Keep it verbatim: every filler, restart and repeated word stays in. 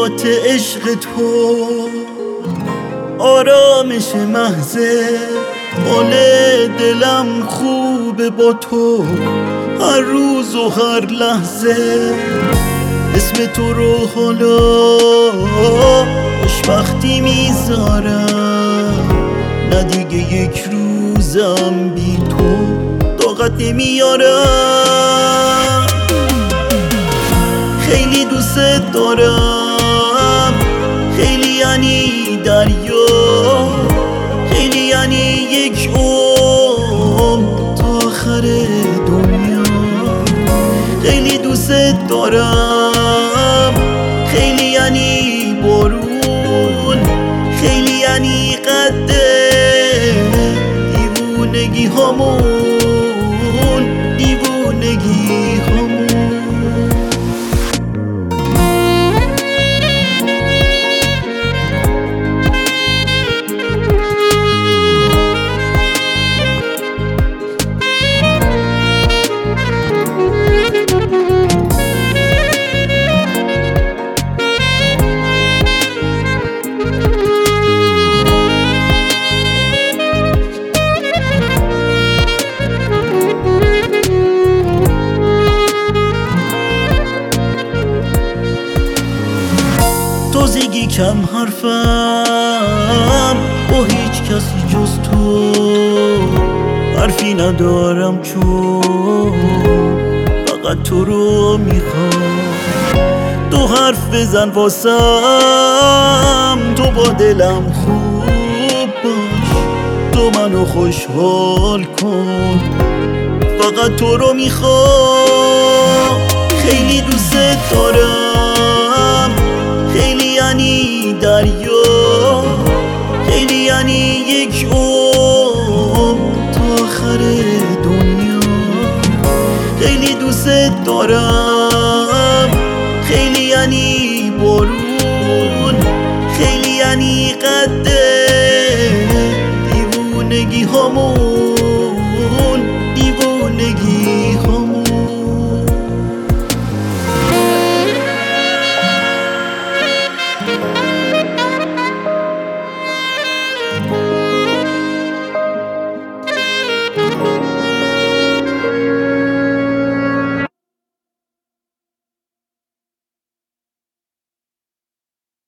حیات عشق تو آرامش محضه، حال دلم خوبه با تو هر روز و هر لحظه. اسم تو رو حالا خوشبختی میذارم، نه دیگه یک روزم بی تو طاقت نمیارم. خیلی دوست دارم، خیلی یعنی دریا، خیلی یعنی یک عمر تا آخر دنیا. خیلی دوست دارم، خیلی یعنی بارون، خیلی یعنی قد دیوونگی هامون، دیوونگی هامون. تازگی کم حرفم با هیچ کسی جز تو، حرفی ندارم چون فقط تو رو میخوام. تو حرف بزن واسم، تو با دلم خوب باش، تو منو خوشحال کن، فقط تو رو میخوام. خیلی دوست دارم، خیلی یعنی دریا، خیلی یعنی یک عمر تا آخر دنیا. خیلی دوست دارم، خیلی یعنی بارون، خیلی یعنی قد دیوونگی هامون.